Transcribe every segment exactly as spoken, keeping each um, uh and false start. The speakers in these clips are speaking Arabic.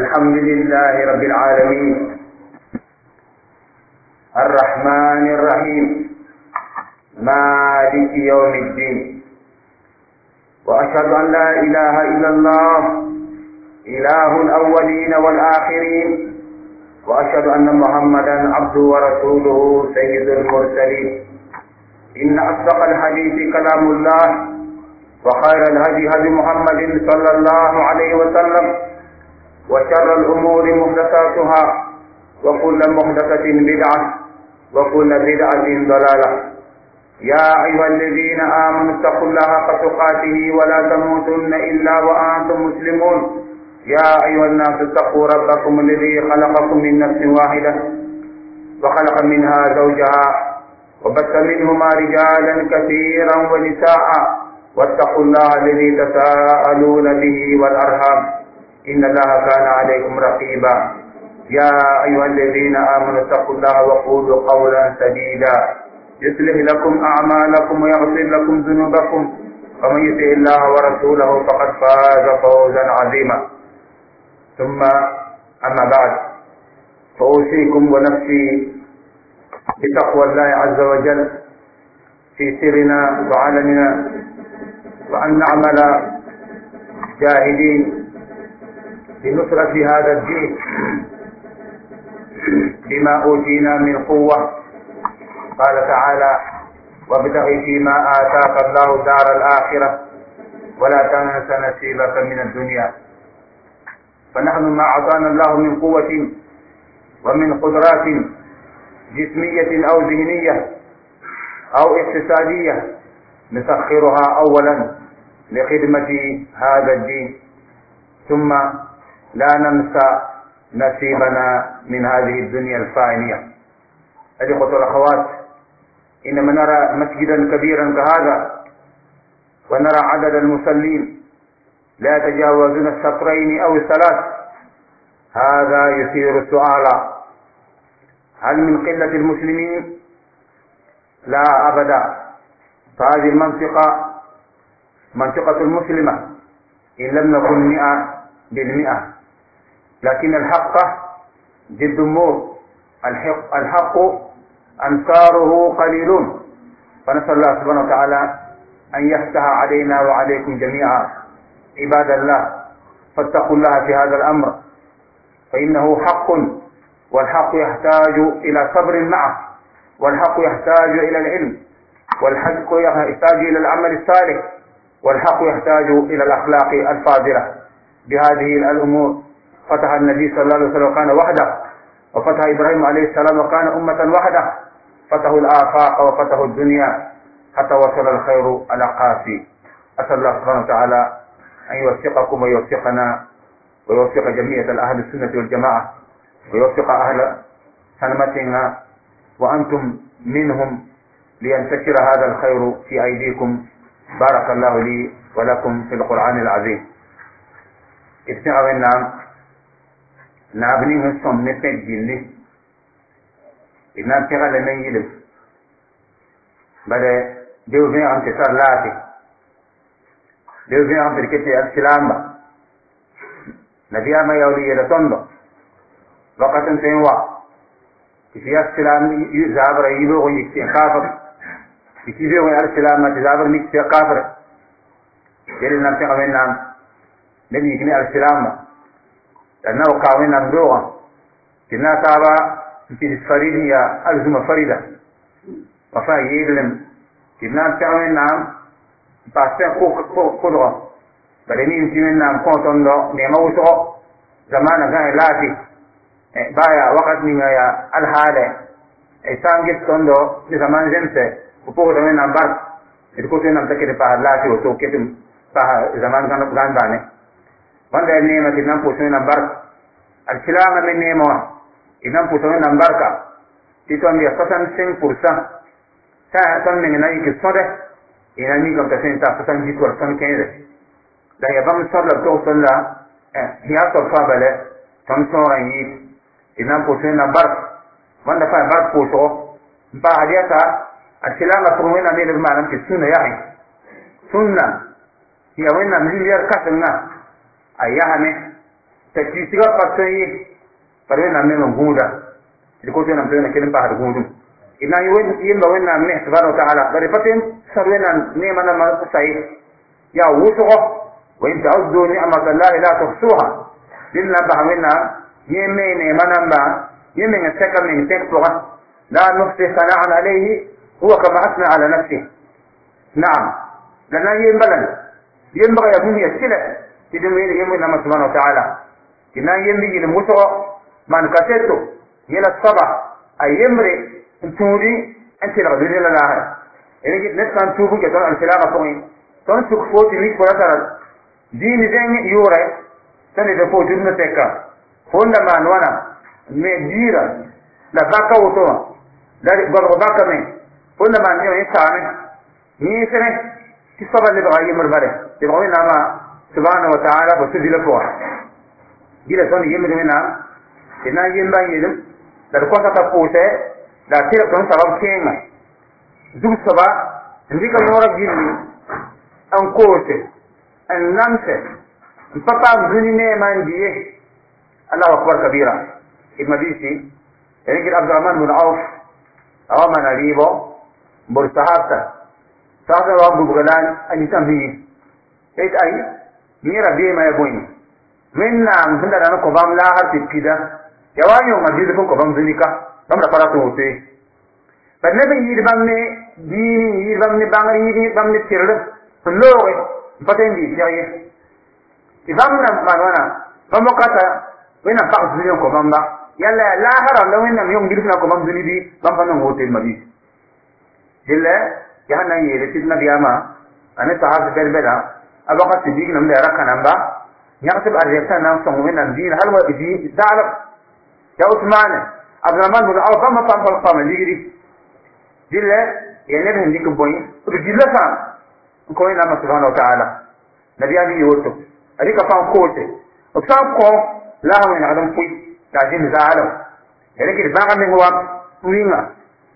الحمد لله رب العالمين الرحمن الرحيم مالك يوم الدين، وأشهد أن لا إله إلا الله إله الأولين والآخرين، وأشهد أن محمدا عبده ورسوله سيد المرسلين. إن أصدق الحديث كلام الله، وخير الهدي هدي محمد صلى الله عليه وسلم، وشر الأمور محدثاتها، وكل محدثة بدعة، وكل بدعة ضلالة. يا أيها الذين آمنوا اتقوا الله حق تقاته ولا تموتن إلا وأنتم مسلمون. يا أيها الناس اتقوا ربكم الذي خلقكم من نفس واحدة وخلق منها زوجها وبث منهما رجالا كثيرا ونساء، واتقوا الله الذي تساءلون به والأرحام إن الله كان عليكم رقيبا. يا أيها الذين آمنوا اتقوا الله وقولوا قولا سديدا يصلح لكم أعمالكم ويغفر لكم ذنوبكم، ومن يطع الله ورسوله فقد فاز فوزا عظيما. ثم أما بعد، فأوصيكم ونفسي بتقوى الله عز وجل في سرنا وعلننا، وأن نعمل جاهدين لنصرة هذا الدين بما أوتينا من قوة. قال تعالى: وابتغ فيما آتاك الله دار الآخرة ولا تنس نصيبك من الدنيا. فنحن ما أعطانا الله من قوة ومن قدرات جسمية أو ذهنية أو اقتصادية نسخرها أولا لخدمة هذا الدين، ثم لا ننسى نصيبنا من هذه الدنيا الفانية. الإخوة والأخوات، إنما نرى مسجدا كبيرا كهذا، ونرى عدد المصلين لا يتجاوزون السطرين أو الثلاث، هذا يثير السؤال: هل من قلة المسلمين؟ لا أبدا. فهذه المنطقة منطقة المسلمة إن لم نكن مئة بالمئة، لكن الحق جد مور. الحق, الحق أنصاره قليلون. فنسأل الله سبحانه وتعالى أن يفتح علينا وعليكم جميعا. عباد الله، فاتقوا الله في هذا الأمر، فإنه حق، والحق يحتاج إلى صبر معه، والحق يحتاج إلى العلم، والحق يحتاج إلى العمل الصالح، والحق يحتاج إلى الأخلاق الفاضلة. بهذه الأمور فتح النبي صلى الله عليه وسلم وكان وحده، وفتح إبراهيم عليه السلام وكان أمة وحده، فتحوا الآفاق وفتحوا الدنيا حتى وصل الخير على قاسي. أسأل الله سبحانه وتعالى أن يوفقكم ويوفقنا ويوفق جميع أهل السنة والجماعة، ويوفق أهل سنمتنا وأنتم منهم، لينتشر هذا الخير في أيديكم. بارك الله لي ولكم في القرآن العظيم. استمعوا النام نابني من صم نفيد جلي إنام تغل من يلم بل ديو في عم تسار لاتي ديو في عم تركتي السلام نبي ما يولي يلتندو وقت سنوا كفي السلام يزابر يلوغ يكسي كافر كفي السلام تزابر نكسي كافر يلي نام تغل من نام نبي يكني السلام لأنه قاوين نمدوغا كنا تابا في الفريدية ألزم فريدة وفا يدلم كنا تعوين نام باسين قدرة بلني يمكن نام كونتون دو نيموتو زمان كان لاتي بايا وقت نيميا الحالة إسان جبتون دو لزمان زمسة وفوق دوين نام بارك إدكوتين نام تكيد باه لاتي وتو كتم باه زمان كان غانباني wanda ya nema kinan puso nan barka alkilama min nema idan puso nan barka tito ambiya soixante cinq pour cent ta tan min na yiki sode ina ni kam ta sen ta soixante-dix pour cent quinze da ya bam sabla to sala eh ya to fa bale tan so yi idan puso nan barka wanda fa barka puso ba hadiata alkilama turmin amir ma'ana ki sunna yahi sunna hiya wena miliyar kasna ayahame ta ki siga pasai pare na me nguda di ko tena plena kelen pa ngudu ina yowen yin ba wenna me subhanahu wa ta'ala bare paten sarwena ne mana ma sai ya wuso wa in ta'uddu ni'matallahi la tuhsuha dinna ba wenna yeme ne mana ba yeme ne seka min tektora la nufsi sana'an alayhi huwa kama asna ala nafsi na'am lana yembalan yemba ya bumi yasila tidum yele yemu na subhanahu wa ta'ala ina yembi yele muso man kaseto yela saba ayemre turi anti la dunya la lahar ene git net kan tubu ke ton al-silama point ton suk foti ni ko tara dini den yore tane de foti dum teka honda man wana me dira la baka woto la gol baka me honda man yo insane ni sene ti saba le ba yemre bare de ko na ma subhanahu wa ta'ala bo tudila ko dila ton yemre na ina yemba yedum da ko ta pose da tira ton sabab kenga zum saba ndika nora gilli an kote an namse papa zuni ne mandiye Allahu akbar kabira ibn Bisi yake Abdurrahman bin Auf awaman alibo bur sahaba sahaba wa bugalan an tambi et ay mira be ma yaboy minna munda da ko bam la har tikida yawanyo ngadi ko bam zunika bam da para to te ba nabi yi bam ne dini yi bam ne bangari yi bam ne tirle loore patendi yaye ti bam na manwana bam kata wena pa zuniyo ko bam ba yalla la hara la wena yong dirfna ko bam zuni bi bam fa no hotel madi dilla yana yele tidna biyama ane sahab berbeda abaka sidik nam da rakana ba yaksib arjata nam so wena din halwa idi dalab ya Usman Abdurrahman bin Auf ma pam pam pam ligiri dilla yene ben dik boy to dilla fa ko ina ma subhanahu wa ta'ala nabi ali yoto adika pam kote o sa ko la wa na adam pui ta jin zalam yene ki ba ga wa winga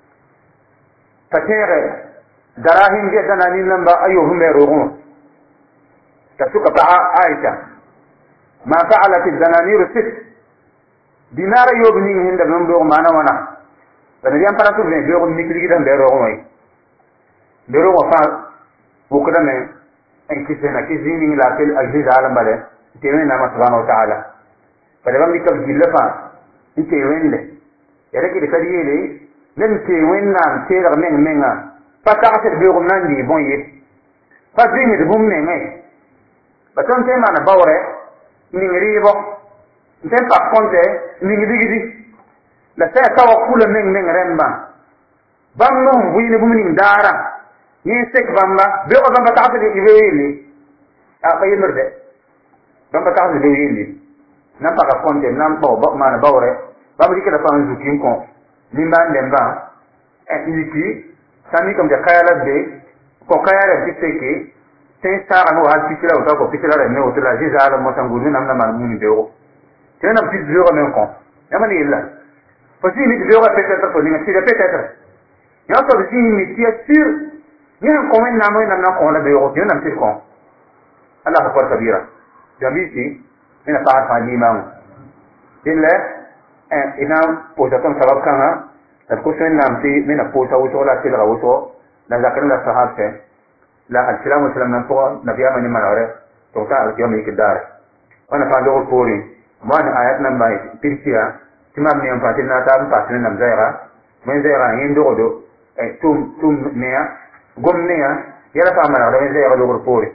tatere darahim je danani namba ayuhum merugun tasuka ba aisha ma fa'alat az-zananir sit dinara yobni hinda bam do mana wana dan yam para tu ne do ni kiri dan bero ngoy bero wa fa bukra me en kisena kizini la tel aziz alam bale tewe na subhanahu wa ta'ala pada bam dikal gilafa inte wende yare ki kariye nem te wenna te dar men menga pata ase bero nandi bonye pa dini de bum ne ngai baton te mana bawre ni ngribo nten pa konte ni ngidigi la sa ta wa kula men men remba bam no buine bum ni dara ni sek bamba be ko bamba ta ta di weli a kay merde bamba ta di weli nan pa ka konte nan pa ba mana bawre bam di kala fa nzu kin ko limba lemba e niki sami kam de kayala be ko kayala di seke ten sa anu ha pitira o ta ko pitira re ne o tla jiza ala mo tangulu nam na man mun de o tena petit zéro men ko yamani illa parce que ni zéro peut-être ko ni c'est peut-être ya to bi ni ti asir ni ko men na mo na na ko la be o ni na ti ko Allah akbar kabira jabiti ina ta fa ni ma illa eh ina po ta ton sabab kana ta ko sen nam ti mina po ta wuto la tila wuto la zakar la sahab se la al-salam wa salam na to nabiya mani manare to ta al-yawmi kidar wana fa do ko ri mana ayat namba pirsia timam ne ampatin na ta ampatin nam zaira men zaira yin do do e tum tum nea gom nea yara fa mara da zaira do pore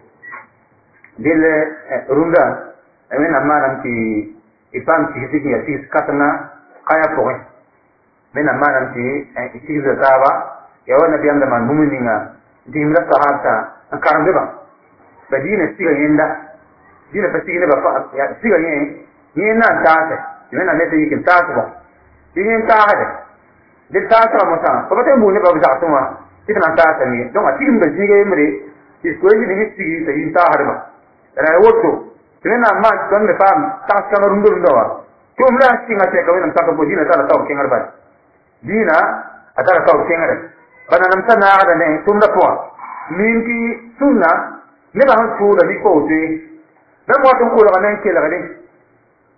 dile runda e men amana ti ipam ti tiki ya tis katna kaya pore men amana ti e ti zaba ya wana bi anda man mumininga dimra sahata akarbe ba badina siga yenda dina pasigine ba fa ya siga yen ni na taate ni na nete yikin taate ba yin taate de taate ma ta ko te mu ne ba za tuma ti na taate ni don a tikin ba jige mire ti ko yi ni tigi ta yin taate ba ra woto ni na ma don me fam ta ka no rundu ndo wa ko mla ti nga te ka wena ta ko dina ta ta ko ngar ba dina atara ta ko ngar bana nam ta na ada ne tum da ko min ki sunna ne ba han su da ni ko te na mo to ko la nan ke la ne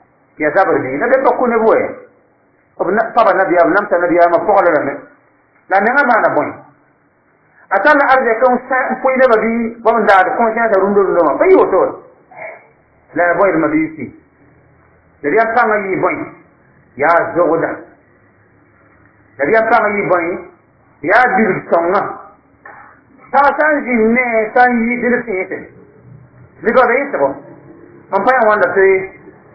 ya zabar ni na be ko ne boye obna papa nabi am nam ta nabi am ko la ne la ne ma na boy atana arde kan sa ko ina babi ba mun da conscience rundo rundo ma fayo to la boy ma bi si da ya kama yi boy ya zogoda da ya kama yi boy ya dir songa ta san jinne san yi dir sete digo de isso on pa wanda te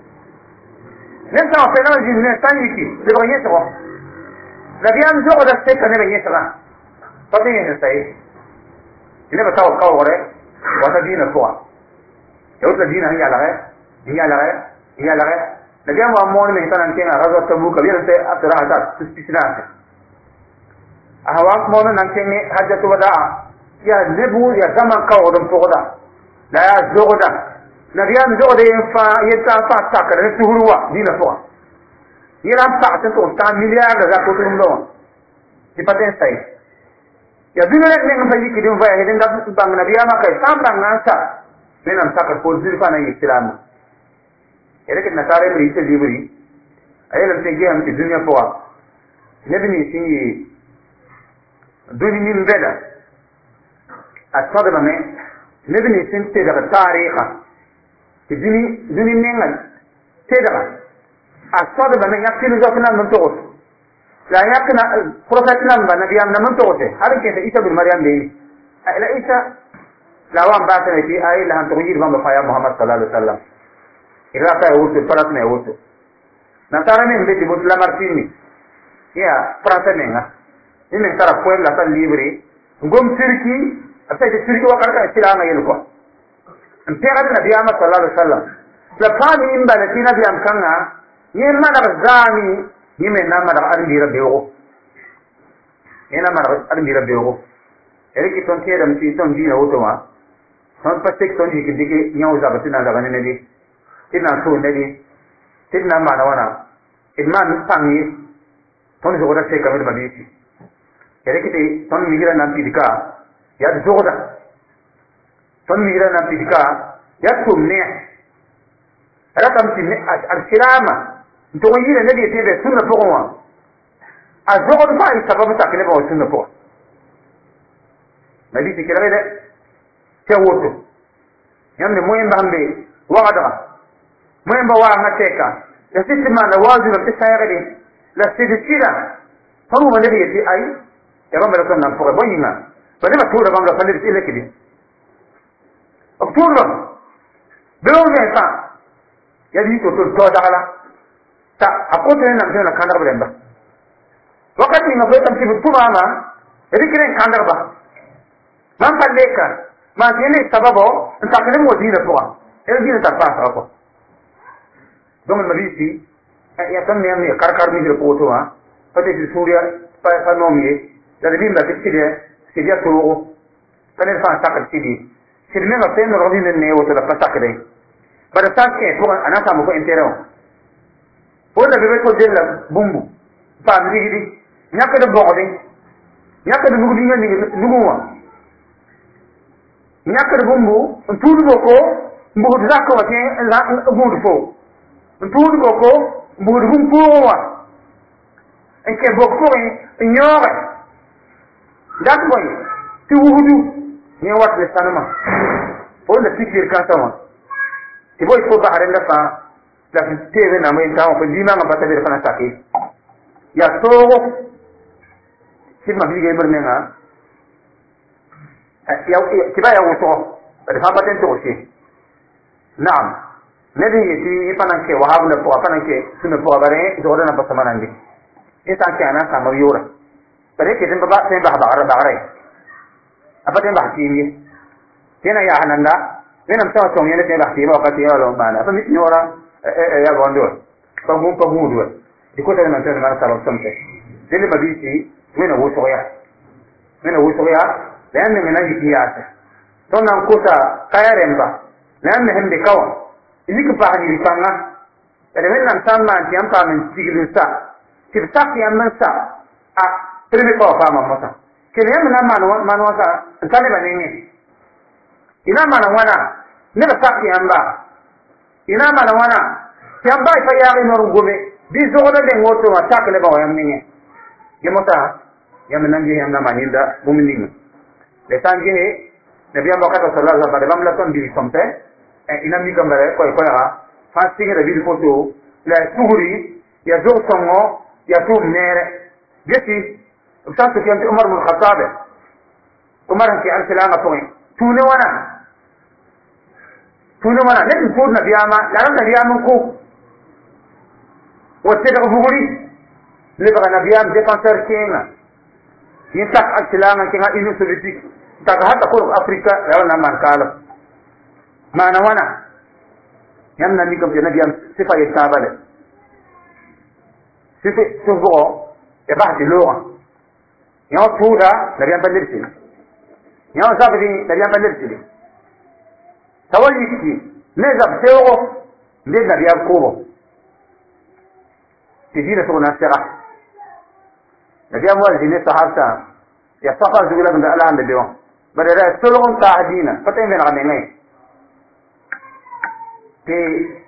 ne sa fa na jinne san yi ki digo yeso la biam zogoda se ka ne yeso la pa te ne sai ne ba taw kaw gore wa ta dina ko ya uta dina ya la ga ya la ga ya la ga la biam wa mo ne tan ke na razo tabu ka biam te atara ta tisina ahwa mo nan ke ne hajjatu wada ya nebu ya zaman kaw dum fogoda la ya zogoda na biam zogoda fa yeta fa ta ka ne tuhurwa dina so yira pa ta to ta miliard da ko tum do ti paten sai ya dina ne ne fa yiki dim fa hedin da bang na biam kai sam bang na sa ne nam ta ka ko zir fa na islam ere ke na tare bri te libri ayela te ge am ti dunya po ne bini singi duni min beda asada me ne bini sin te daga tariha ti duni duni nengal te daga asada me yakini zakna mun to la yakna prophet nam ba nabiyam nam to te har ke isa bin maryam le ila isa la wan ba ta ti ay la han to yir ba fa ya muhammad sallallahu alaihi wasallam ira ka wutu parat me wutu na tarane mbe ti bot la martini ya prata nenga ini tara poem la tan libre ngom sirki asa de sirki wa karka silanga yel ko mpera na nabi Muhammad sallallahu alaihi wasallam la fami imba na tina bi am kanga yen mana zami yime na mara arbi rabbewo ena mara arbi rabbewo ere ki ton tiedam ti ton dina wotoma ton patek ton ki dike nyaw za batina daga ne ne tina so ne ne tina mana wana idman tangi ton zo da se kamar mabiti ere kite ton migira nan pidika ya zogoda ton migira nan pidika ya tumne ara tam tinne al silama to yire ne de tebe sunna pokwa a zogoda fa i sababu takene ba sunna pokwa nabi tikira de te woto yamne moyen bambe wagada moyen ba wa ngateka ya sitima na wazu na tsayare la sidikira faru ma nabi ti ai ya ba mera nan pokwa boyina ba ne ba tura banga falir ile kidi oktober belo ne ta ya di to to to dagala ta akote na mtena kandar brenda wakati ngabe tam tibu tumama edikire kandar ba man paleka ma tiene sababu ntakale mo dina kwa el dina ta pa ko donc mabisi ya tan ne am karkar mi ko to ha pate di surya pa pa nomie da bimba che si dia to kana fa sakar sidi sirme ma pen rodin ne o to da pasakre para sakke ko anata mo ko intero o da bebe ko jella bumbu pa ndigidi nyaka de bogodi nyaka de nugudi ngani nuguwa nyaka de bumbu tudu boko mbudu zakko wate la mbudu fo tudu boko mbudu bumbu wa enke boko en nyore dat boy ti wuhudu ni wat le sanama o le fikir ka sama ti boy ko ba haren da fa la teve na mai tawo ko dima ma bata be fana take ya to sirma bi ga ibrne nga ya ti ba ya wuto da fa baten to shi na'am nabi yati ifana ke wahab na ko afana ke sunu ko bare do na ba samanandi ita ke ana sama yora bare ke tin ba sai ba ba ba rai abaten ba tiye tena ya hananda nena mtawa tong yene tena ba wakati ya lo bana fa mit nyora ya gondo fa gum fa gum do diko tena tena na sala samte dele babiti mena wo soya mena wo soya dan ne mena hikiyata to nan kuta kayaremba nan ne hende kawa izika pa ni ripanga ele men tamma ti ampa men tiglusa tirta ki amman sa a prime ko fa mamma ke ne mana mano mano sa tane banene ina mana wana ne ba sakki amba ina mana wana Tiamba fa ya no gobe bi zo da den woto ma takle ba wayam ninge gemota yam nangi yam na maninda bumini le tangi ne biam bakata sallallahu alaihi wasallam la ton bi sompe e inami gambare ko ko ya fa singe da bi foto la suguri ya zo songo ya tu mere geti usatu ki anti umar bin khattab umar ki arsalanga to tune wana tune wana ne tu na biama la na biama ko wote da suguri le ba na biam de concert kinga ni tak arsalanga kinga inu soviétique tak hata ko afrika la na man kala mana wana yamna mi ko na biam sifa yetabale sifa sugo e ba di loro yo tuda la biam pandirti yo sabri la biam pandirti tawalli ne zab sero ne da biam ko tidina to na sera la biam wal dine sahabta ya safa zugula bin ala ande biwa badara sulhun tahdina patay men ramene te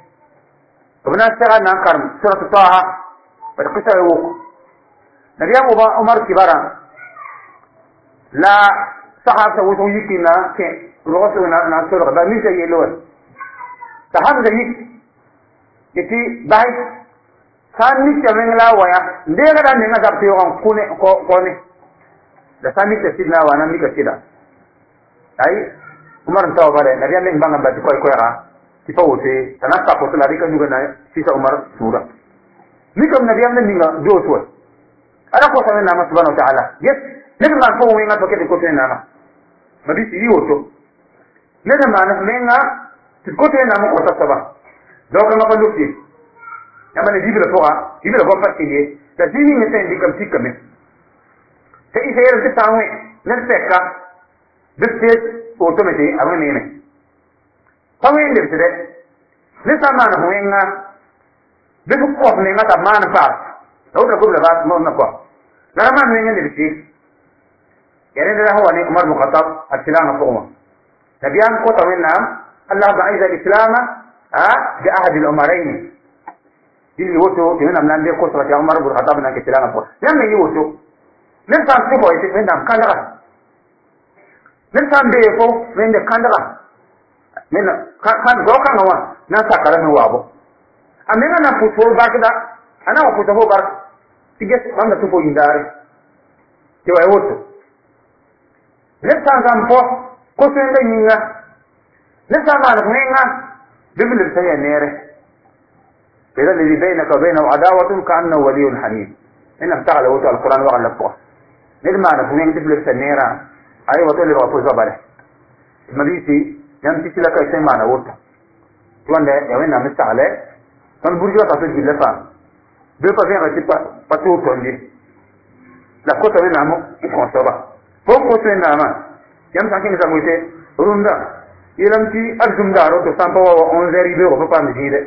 ibn sera na karam surat taha pada kisah itu Nabi Umar kibara la sahab sa wutu yikina ke rosu na na sura ba mi sai yelo sahab da yik iti bai san ni chamengla waya ndega da ninga da tiyo kune ko kone da sami te sidna wana mi ka sida ai Umar taw bare Nabi Allah banga ba ko ko ya ti pawte tanaka ko la rika juga na sisa Umar sura nikam Nabi Allah ninga do to ada ko samen nama subhanahu wa ta'ala yes ne man ko winga to ke ko te nama mabi si yoto ne da man menga ti ko te nama ko ta saba do ka ma ko lutti yamba ne dibila to ha dibila ko fatti ni da dini ne te ndikam sikame te ise yer te tawe ne tekka dette automati amene ne tawe ne te ne sa man winga de ko ko ne ngata man fa لو تقول لبعض ما نقول لا ما من عندي بشيء يعني ده هو علي عمر بن الخطاب السلام فوقه نبيان قطع منا الله بعز الإسلام ها بأحد الأمرين اللي وتو كمان من عندي قصة يا عمر بن الخطاب إنك السلام فوق لما يوتو نفهم سبوا يصير من دام كان لغة نفهم بيفو من ده كان لغة من كان جو كان هو ناسا كلام هو أبو أمين أنا فوتو بعد ana wa kuta hobar tiges banda tupo indare ti wa woto le tangam po ko sende nyinga le tangam ngena bibil saya nere إذا الذي بينك وبينه عداوة كأنه ولي حميم إن افتغل وتو القرآن وغل لفوه نلما نفهمين تفلت سنيرا أي وطولي رغفو زبالة المديسي يمتي سلك يسمعنا وطو tuan de yawena mistale tan burjo ta fi lefa be pa vient rester pas pas tout tondi la kota we namo ko soba ko ko te nama yam sanki sa moite runda ilamti aljumda ro to sampa wa onze ribe ko pa mi dire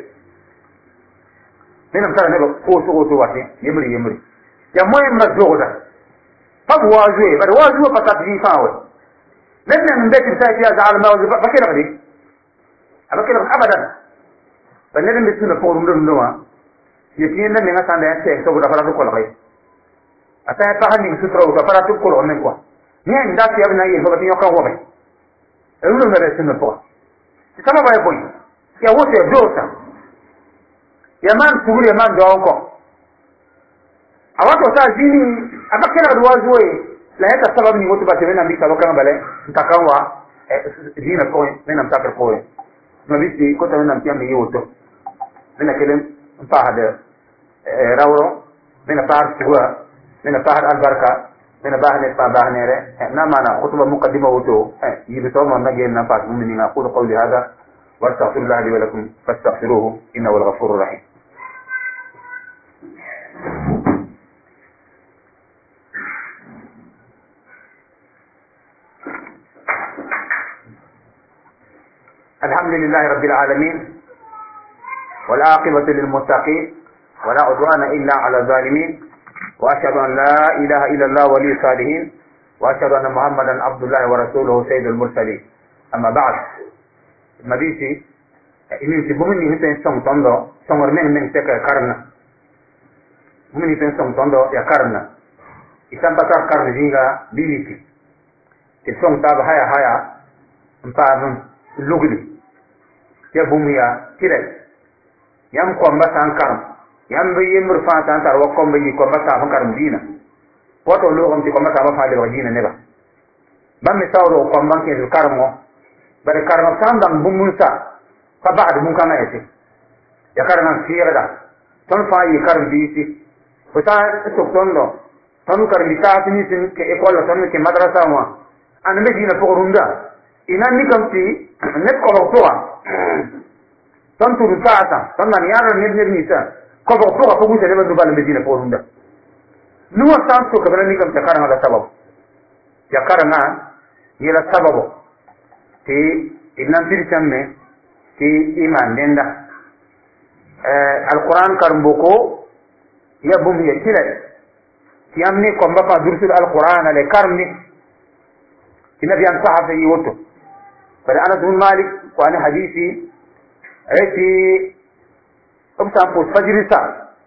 nena mtara ne ko so to wati yemri yemri ya moy ma zoda pa wazwe ba wazwe pa ta fi fawe nena mbeki ta ya za alma wa ba kira kadi abakira abadan banne be tuna ko rum rum wa yekin da menga sanda ya te so da fara ko lai ata ta hani su tro da fara ko ko ne ko ni nda ti abna yi ko ti yoka wo be e uno mere tuna po ti sama ba boy ya wote dota ya man tugule ya man do ko awato ta jini abakira duwazo la hata sababu ni wote ba te na mbika lokanga bale mtakawa jina ko nena mtaka ko nabisi ko ta na mpia mi yoto nena kelen fahad rawro nena fahad suwa nena fahad albarka nena bahne fa bahne re na mana khutba muqaddima woto yibto ma nage na fa mumini na qulu qawli hada wa astaghfirullah li wa lakum fastaghfiruhu innahu al-ghafurur rahim الحمد لله رب العالمين والعاقبة للمتقين ولا عدوان إلا على الظالمين وأشهد أن لا إله إلا الله ولي الصالحين وأشهد أن محمدا عبد الله ورسوله سيد المرسلين أما بعد مبيتي إني تبغوني هنا إنسان تنظر sõngr meng meng tɛk ya karemna bũmb ni tõe n sõng tõndo ya karemna y sãn pa tar karem zĩiga bɩ yiki tɩ d sõng taab haya haya n paam n lugli tɩ bũmb yaa tɩrɛ yãmb kõmba sã n karem yãmb yembr fãa sã n tar wa kõmba yɩ kõmba sãam n karem diinã woto loogame tɩ kõmba sãamã fãa lebg diinã neba bãmb me saoodg kõmba n kẽesd karemgõ bare karem sã n bãng bũmb n sa pa bagd bũn-kãngã yɛtɩ ya karemã n sɩɩgda tõnd fãa yɩ karen-biisi fo sã n sok tõndo tõnd karen-bi-taas nins n kẽ école tõnd me kẽ madrasa wã ãnd me diinã pʋg rũndã y na n mikame tɩ ned kobg pʋga tõnd tʋʋd taasã tõnd man yãadr ned ned ninsã kobg pʋga pʋg wĩsa nebã nubal n be diinã pʋg rũndã nuwã sã n sok b na mikame tɩ karengã la sabab ya karengã yɛla sababo tɩ d na n pid sãmme tɩ iman dẽnda alquran karen-boko ya bũmb ya tɩrɛ tɩ yãmb ne kõmba fãa dursd alqurana la karemde tɩ nabiyam sahafa yɩ woto bala anas bn malik wa ne hadisi tɩ b sã n pʋʋs fajr sa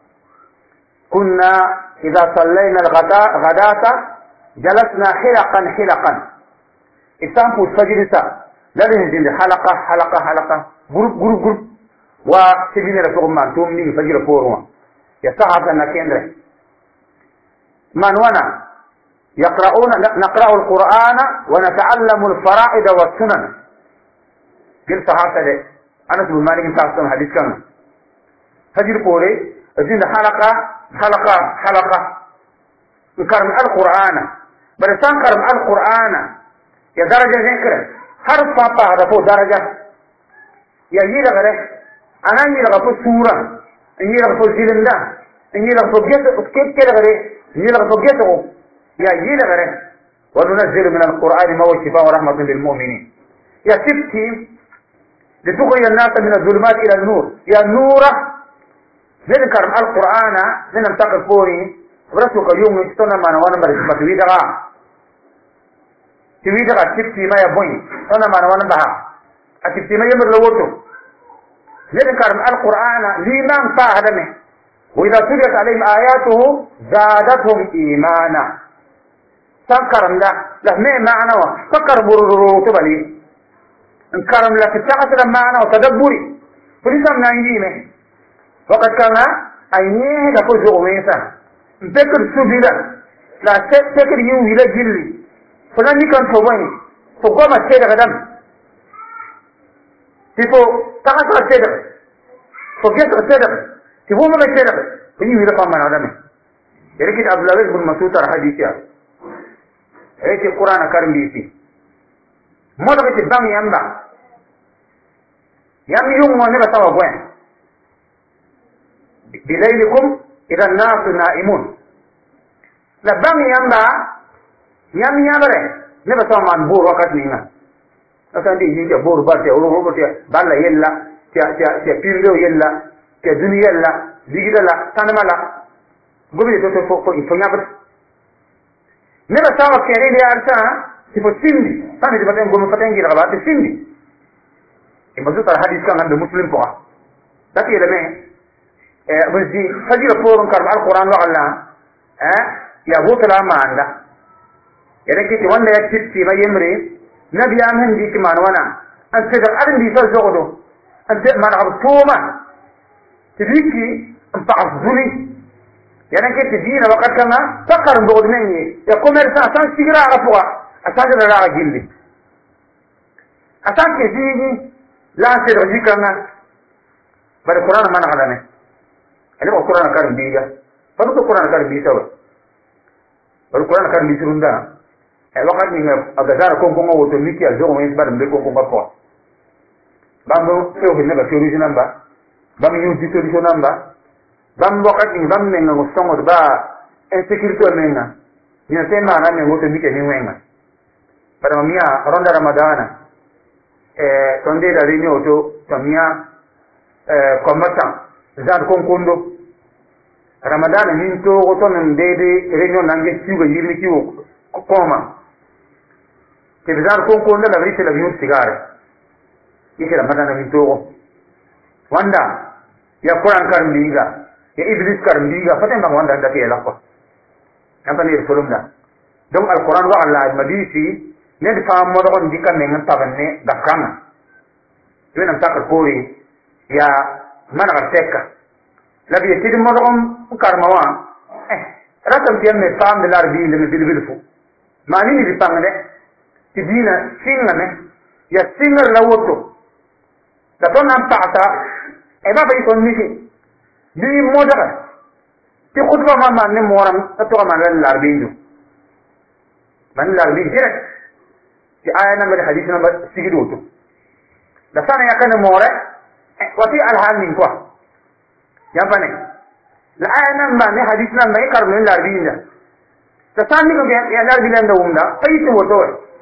kunna ida sallayna alghadata jalasna xilaqan xilaqan d sã n pʋʋs fajr sa la d sẽn zĩnd halaka halaka halaka groupe groupe groupe wa sɩdinera tʋg n maan tʋʋm ning fajrã poorẽ wã ya sahafa na kẽndre man wana يقرؤون نقرأ القرآن ونتعلم الفرائض والسنن قل صحابة ده أنس بن مالك تاسم حديث كان فجر قولي أجل حلقة حلقة حلقة كرم القرآن بل سان كرم القرآن يا درجة ذكر حرف بابا هذا فوق درجة يا يلا غيره أنا يلا فوق سورة يلا فوق جلندا يلا فوق جت كيف كده غيره يلا فوق جته يا جيل غيره وننزل من القرآن ما هو شفاء ورحمة للمؤمنين يا سبتي لتخرج الناس من الظلمات إلى النور يا نور نذكر القرآن ننتقل فوري ورسوك يوم يستنى ما نوانا برسمة تويدغا تويدغا سبتي ما يبوين أنا ما نوانا بها أسبتي ما يمر لوتو نذكر القرآن لمن فاهدمه وإذا تليت عليهم آياته زادتهم إيمانا سنكرم لا لا ما معنى فكر برورو تبالي انكرم لا تتعثر معنى وتدبري فلسم نايمه وقد كان أينيه لكو زغميسا انتكر سبيلا لا تتكر يوهي لجلي فلن يكن صوبين فقوم السيدة غدم تفو تعثر السيدة فقيسر السيدة تفو من السيدة فيوهي لكم من عدمه يركز عبد العزيز بن مسعود حديثيا هيك القرآن كرم بيسي موضوع تبان ينبع يم يوم ونبا سوا بوين بليلكم إذا الناس نائمون لبان ينبع يم ينبع نبا سوا من بور وقت نينا لكن دي يجي بور بار تي أولو أولو تي بالا يلا تي تي تي بيرلو يلا تي دنيا يلا زيجدا لا تنما لا قبل تتو فوق فوق فنيابت نبا سوا كيري لي أرسا تفو سندي سامي تبتين قوم فتين جيلا غبات سندي المزوط الحديث كان عند مسلم فوق لكن لما بزي فجر فورن كرم القرآن وعلا يا بوت العام عنده يعني كي وانا يكتب في ما يمري نبي عمهن دي كمان وانا أنت تدر أدن دي فالزغدو أنت من عبطوما تبيكي أنت عبدوني يعني كي تدينا وقت كما فكر بغد مني يقوم يرسا أسان سيقرا عفوا أسان جلال جلي أسان كي لا سيرجي كنا بل القرآن ما نعلمه أنا بقول القرآن كارم بيجا بل القرآن كارم بيجا بل القرآن كارم بيجا رندا الوقت من أبدار كم كم هو تملكي الزوج من بعد من كم كم بقى بامو سوى النبى سوري نمبا بام يوزي سوري نمبا بام وقت من بام من المستمر با انسكيرتو منا ينسمع أنا من هو تملكي نيوينا pada mamia ronda ramadana eh tonde da rinyo to tamia eh komata zan konkondo ramadana min to goto nan dede rinyo nange ciugo yirni ciugo koma ke zan konkondo la vrite la viu sigare yake ramadana min to wanda ya Quran karam biga ya iblis karam biga faten bang wanda da ke la ko am pani sulum da donc al Quran wa Allah madisi ne di fam mo don dikka ne ngam tabanne da kama yona takar pori ya mana ka tekka labi ya tidi mo don karmawa eh ratam tiam me fam de larbi le me bilbil fu mani ni di pangde tidina singane ya singal la woto da ton am taata e ba bay kon niki bi mo daga ti khutba ma man ne moram ta to ma lan larbi ndu man larbi direct ci aya number hadith number sigido to da sana yakane more wati al hal min kwa ya bane la aya number ne hadith number e karmin larbi nda da sani ko ya larbi lenda umda fayti woto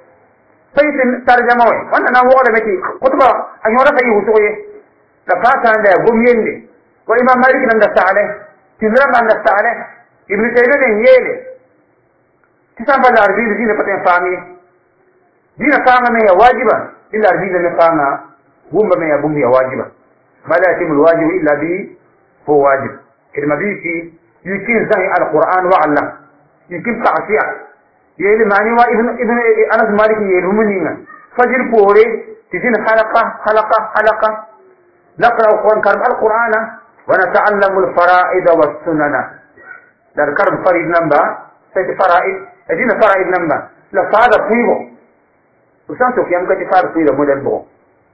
fayti tarjama we wannan na wo da meki khutba anyora fayi wuto ye da fata da gumyende ko imam malik nan da sale tizra man da sale ibn tayyib ne yele tisamba larbi dine paten fami dina kama me ya wajiba illa dina ne kama gumba me ya gumbi ya wajiba mala yatimul wajib illa bi hu wajib ilma biki yukin zai alquran wa allah yukin ta'siya yeli mani wa ibn ibn anas malik yeli muninga fajr pore tidin halaqa halaqa halaqa naqra alquran karim alqurana wa nata'allamu alfara'id was sunana dar karim farid namba sai fara'id adina fara'id namba la fada fibo usan to kiyam ka ti far fi da model bo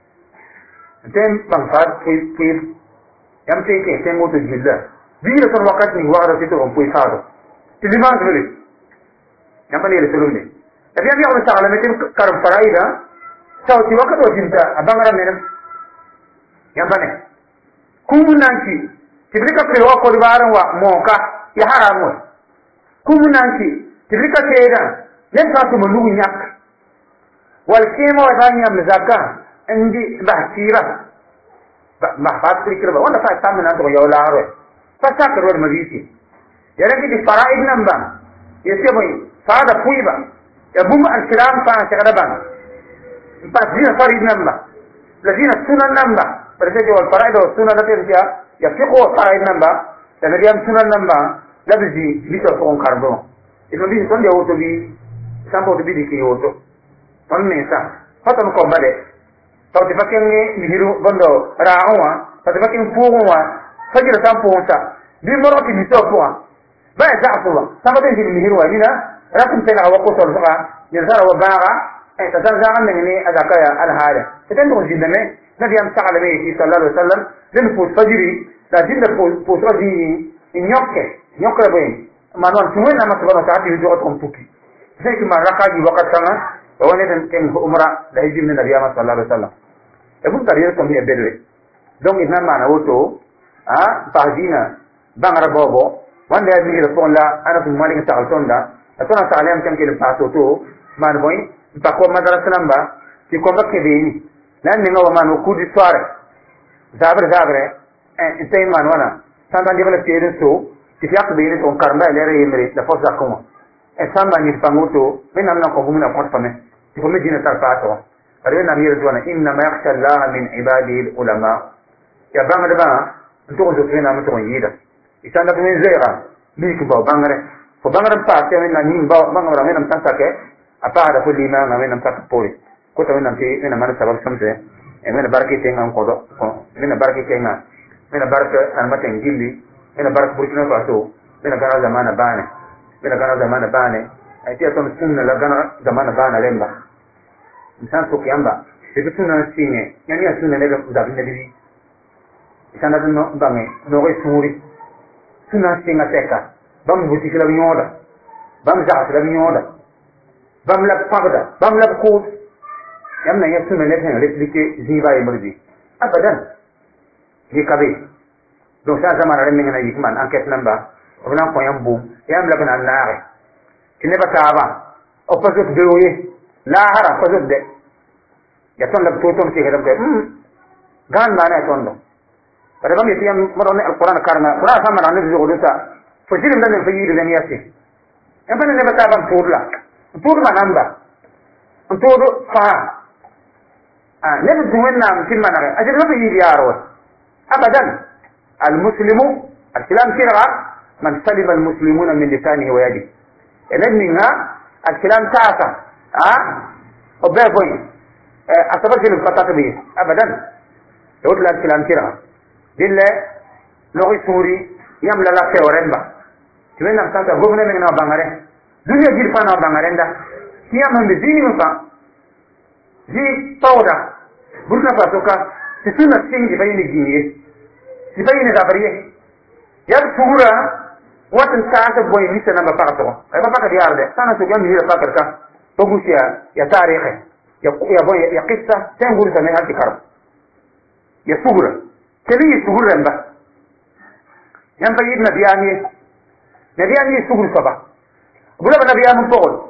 tem bang far fi fi yam te ke tem moto jilla bi la ton wakat ni wara ti to on puy fado ti liman veli yam bani le tulunde e bi on sa ala metem karam faraida saw ti wakato jinta abangara menam yam bani kumunanki tibrika pre wa ko dibaran wa moka ya haramu kumunanki tibrika keeda len sa to manu nyak والكيما وثانيا مزاكا عندي بحثيرة بحثات كريكرة وانا فايت تامن انتو يولا عروي فساكر ور مديسي يعني دي فرائد نمبا يسيبوي فادا فويبا يبوم الكلام فانا شغربا فاسدين فرائد نمبا لذين السنة نمبا فرسيجي والفرائد والسنة التي فيها يفقوا فرائد نمبا لأن ديام سنة نمبا لبزي بيسو سوون كاربون إذن بيسي كون يوتو بي سامبو تبي دي كي يوتو on mesa fatan ko bade taw ti fakin ni hiru bondo raawa taw ti fakin fuwa fajira tampo onta bi moroti ni topwa ba za'tuwa sabata ni hiru wa dina rakum tena wa qutol fa yazara wa baga ay tazarza min ni adakaya al hada idan do jindame nabi am ta'ala bi sallallahu alaihi wasallam din fu fajiri da jinda fu fu rodi nyokke nyokke be manon tuwena masbara taati do on tuki sai ki maraka ji wakatanga woni tan ken umra da hijim ne nabi sallallahu alaihi wasallam e bun tariyo to mi e bedre donc ina mana woto a pagina bangara bobo wanda ya bi ko la ana fu malik ta altonda atona taaliam kan ke pato to man boy pa ko madrasa namba ti ko bakke be nan ne ngawa man ko di soare zabre zabre e tay man wana santa di bala tiere so ti fiak be ni to karma le re yemre da forza ko e samba ni pangoto menam na ko gumina ko fame ti ko medina tarfato arena mi rezona inna ma yakhsha Allah min ibadihi ulama ya bangare ba to ko zofena ma to yida itanda ko zera mi ko ba bangare ko bangare pa te na ni ba bangare menam tanta ke apa da ko lima na menam tak poli ko to menam ti menam mana sabab samse e menam barki te ngam ko do menam barki te ngam menam barka an maten gilli menam barka burkina faso menam gara zamana bane menam gara zamana bane ay ti aton sunna la gana zamana bana lemba insan so kiamba e sunna singe yani sunna ne da binne di isana no bange no re suri sunna singa teka bam buti kala nyoda bam za kala nyoda bam la pagda bam la ko yamna ya sunna ne tan replike ziba e murdi abadan ni kabe donc ça zamana re menga yi man enquête namba ona ko yambu yam la bana naare kine bataba o pasut deoye la hara pasut de ya ton la toton ke hedam ke hmm gan mana tondo pada bam yetiam morone alquran karna qura sama nan de joduta fojiri ndan fe yiri den yasi en bana ne bataba turla turla namba turu fa ah ne du wenna kim manare ajir no yiri yaro abadan المسلم الكلام كيرا من سلم المسلمون من لسانه ويده إننا الكلام تاعتا ها وبابوي أتبقى الفتاة به أبدا يقول لك الكلام كيرا دلة لغي سوري يملا لا تورنبا تمنى نفسك غوفنا من نابانغرين دنيا جيل فانا نابانغرين دا كيام هم بزيني مفا جي طودا برنا فاتوكا تسونا سينجي بيني جيني سيبيني دابريه يب سورة واتن ساعة بوي ميسا نبا فاقتو ايبا فاقت ديار ده سانا سوكيان مهيرا فاقتك تقوش يا يا تاريخي يا بوي يا قصة تنقول سنة هاتي كرب يا سورة كلي سورة نبا ينبا يد نبياني نبياني سورة سبا بلا نبيان مطول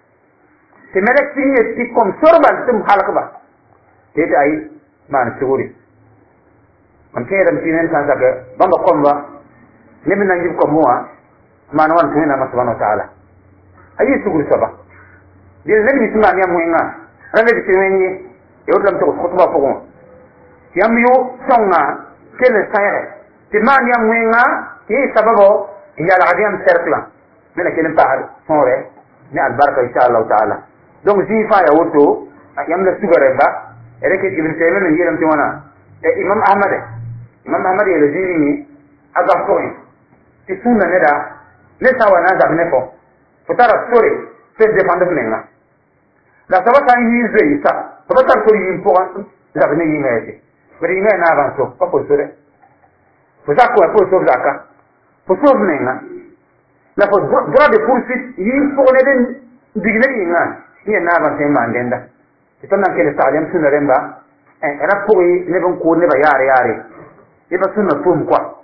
تملك سيني تيكم سوربا تم حالك با تيت اي مان سوري man kera mtinen kan saka bamba komba nemi na njib ko muwa man wan tuina ma subhanahu wa ta'ala ayi sugul saba dil nemi tuma nyam wenga ranga di timenyi yodlam to khutba ko yam yu songa kele sayre ti man yam wenga ti sababo ya la adiyam serkla mena kelen tahar sore ni albarka insha Allah ta'ala donc zifa ya woto yam la sugare ba ereke ibn taymiyyah ni yelam tiwana imam ahmad imam ahmad ya lazini ni aga koin ti sunna ne da ne sawa na ga ne ko futara story se de pande nenga la sawa kan yi zai sa futara ko yi po la ne yi ne bari ne na ban so ko ko sore futara ko ko so zaka po so nenga la po droit de poursuite yi po ne den digne yi nga ni na ban se mandenda itonna ke le ta'lim sunna remba eh era poi ne ban ko ne ba yare yare iba sunna tum kwa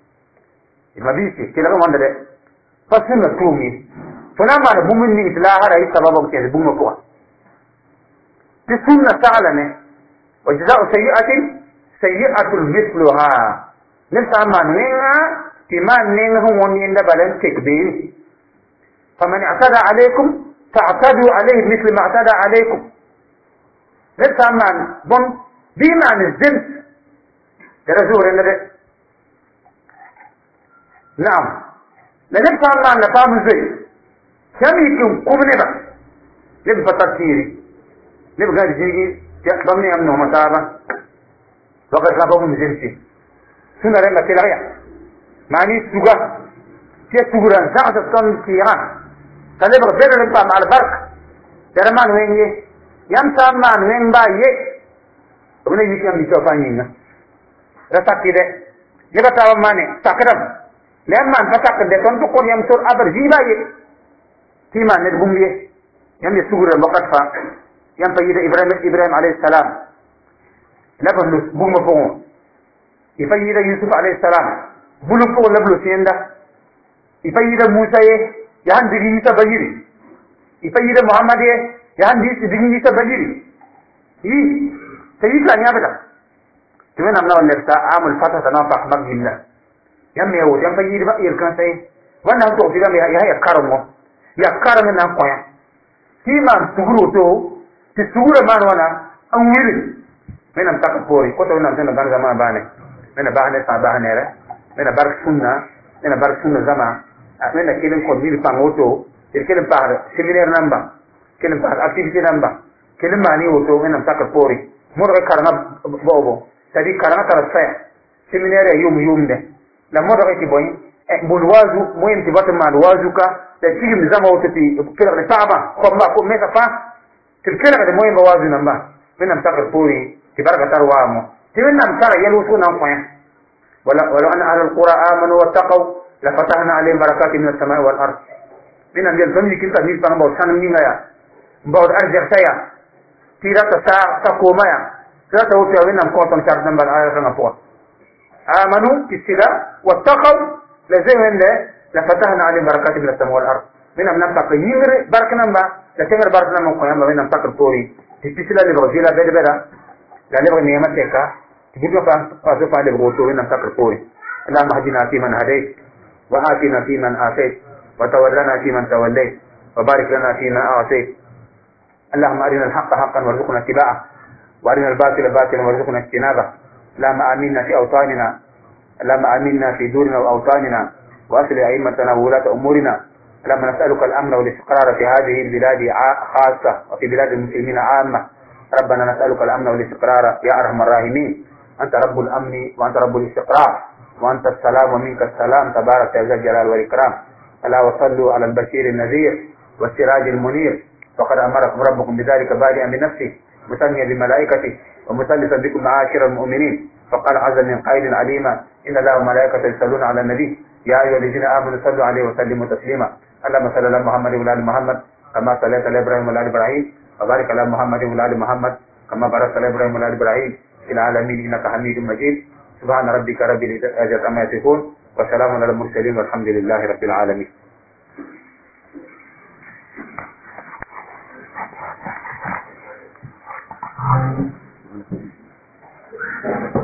ima bisi kila kama ndade fa sunna tumi fana ma da mumin ni itla hara yi sababa ke bumma kwa ti sunna ta'ala ne wa jazaa'u sayyi'atin sayyi'atun mithluha nin sama nenga ti man nenga hon woni inda balan tekbir faman i'tada alaykum ta'tadu alayhi mithl ma i'tada alaykum nin sama bon bima nizim درجور النبي نعم لنبقى الله نفهم زي كم يكون قوم نبا نبقى تطيري نبقى جيجي ضمني أمنه متابة وقد ربهم جنسي سنة رمى تلغية معني سوغا تيه سوغران زعزة الصن كيران فنبقى بدر نبقى مع البرق درمان وين يه يمسا مان وين با يه ابن يكي أمي توفانينا rasaki de jaga tawa mane takram lemman fatak de ton to kon yam sur abar jiba ye tima ne bumye yam ye sugura lokat fa yam fa yida ibrahim ibrahim alayhi salam lablu bumma fo ifa yida yusuf alayhi salam bulu fo lablu senda ifa yida musa ye yahan digi isa bajiri ifa yida muhammad ye yahan digi isa bajiri yi sayyid anya bada تمنى من أول نفسه عامل فترة تنافق مجد الله يم يهود يم فيجي بقى يركن سي وانا هم تقول فيهم يا هي كرمه يا كرم من أقوى كيما تقولوا تو تسوره ما وانا أمير من أم تكبوري كتر من أم سنة بان زمان بانه من بانه سان بانه ره من بارك سنة من بارك سنة زمان من كلم كميل بانوتو الكلم بار سيمينير نمبر كلم بار أكتيفيتي نمبر كلم ماني وتو من أم تكبوري مرة كرنا بابو tadi karana tarasaya seminare yum yum de la moda ke boy e bul wazu moyen ti batam mal wazu ka da tigim zama wata ti kira da taba ko ma ko meka fa til kira da moyen ba wazu namba minam takar puri ti baraka tarwa mo ti minam tara yalu sunan ko wala wala an ahlul qura amanu wattaqu la fatahna alayhim barakatin minas samai wal ard minam yel fami kinta ni pa mbaw sanam ni ngaya mbaw arjak saya tira ta ta ko maya لا توفي وإنهم كونتم شرط نمبر آية نفوة آمنوا بالسلاء واتقوا لزيهم له لفتحنا عليهم بركات من السماء والأرض منهم نمتق يمر برك نمبر لتمر برك نمبر قيامة منهم تقر طوري تبسلا لبغزيلا بيد بدا لا نبغي نيمة تيكا تجيب فاسفا لبغوتو منهم تقر طوري اللهم هدنا في من هديت وآتنا في من آتيت وتولنا في من توليت وبارك لنا فيما أعطيت اللهم أرنا الحق حقا وارزقنا اتباعه وارنا الباطل باطلا وارزقنا اجتنابه اللهم آمنا في أوطاننا اللهم آمنا في دورنا وأوطاننا، وأصلح أئمتنا وولاة أمورنا. اللهم نسألك الأمن والاستقرار في هذه البلاد خاصة وفي بلاد المسلمين عامة. ربنا نسألك الأمن والاستقرار يا أرحم الراحمين. أنت رب الأمن وأنت رب الاستقرار، وأنت السلام ومنك السلام، تبارك يا ذا الجلال والإكرام. ألا وصلوا على البشير النذير والسراج المنير، فقد أمركم ربكم بذلك بادئا بنفسه مثنيا بملائكته ومثلثا بكم معاشر المؤمنين، فقال عز من قائل عليما: إن الله وملائكته يصلون على النبي يا أيها الذين آمنوا صلوا عليه وسلموا تسليما. اللهم صل على محمد وعلى آل محمد كما صليت على إبراهيم وعلى آل إبراهيم، وبارك على محمد وعلى آل محمد كما باركت على إبراهيم وعلى آل إبراهيم في العالمين إنك حميد مجيد. سبحان ربك رب العزة عما يصفون وسلام على المرسلين والحمد لله رب العالمين.